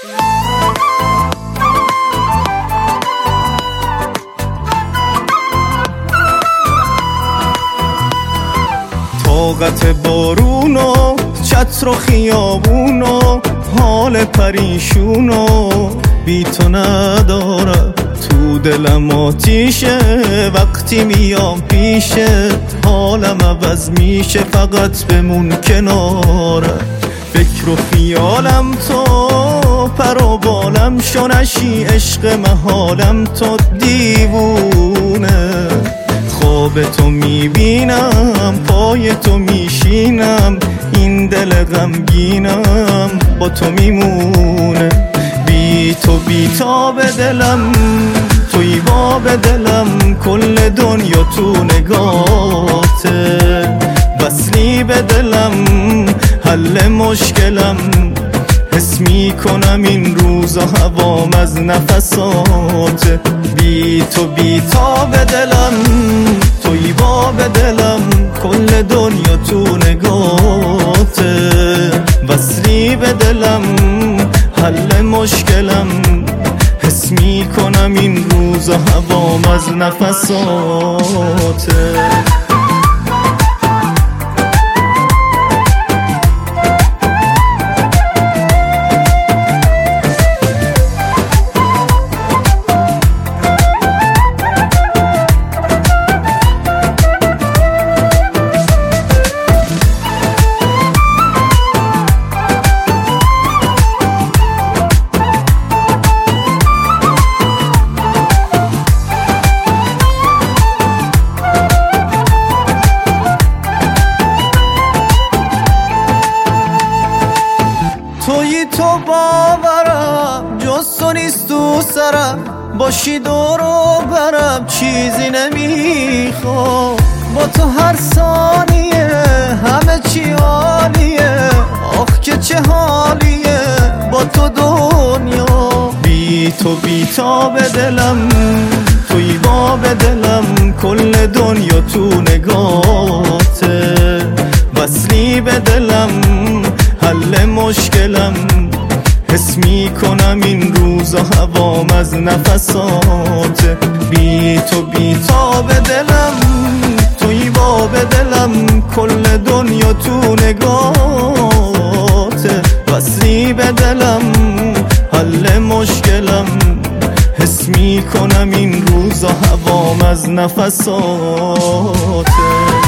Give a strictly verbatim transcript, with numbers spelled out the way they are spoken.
طاقت بارون و چتر و خیابون و حال پریشون و بی تو ندارم. تو دلم آتیشه وقتی میام پیشه، حالم عوض میشه فقط بمون کنارم. فکر و خیالم تو پر و بالم شونشی، عشق محالم تو دیوونه. خواب تو میبینم پای تو میشینم، این دل غمگینم با تو میمونه. بی تو بی تا به دلم، توی با به دلم، کل دنیا تو نگاته. وصلی به دلم حل مشکلم، حس میکنم این روزا هوام از نفسات. بی تو بی تا به دلم، توی با به دلم، کل دنیا تو نگاته. وصلی به دلم حل مشکلم، حس میکنم این روزا هوام از نفساته. توی تو باورم جز تو نیست تو سرم، باشی دور و برم چیزی نمیخوام. با تو هر ثانیه همه چی عالیه، آخ که چه حالیه با تو دنیا. بی تو بی تا به دلم، توی با به دلم، کل دنیا تو نگاته. وصلی به دلم حل مشکلم، حس میکنم این روزا هوام از نفسات. بی تو بی تا به دلم، توی با به دلم، کل دنیا تو نگاته. وصلی به دلم حل مشکلم، حس میکنم این روزا هوام از نفسات.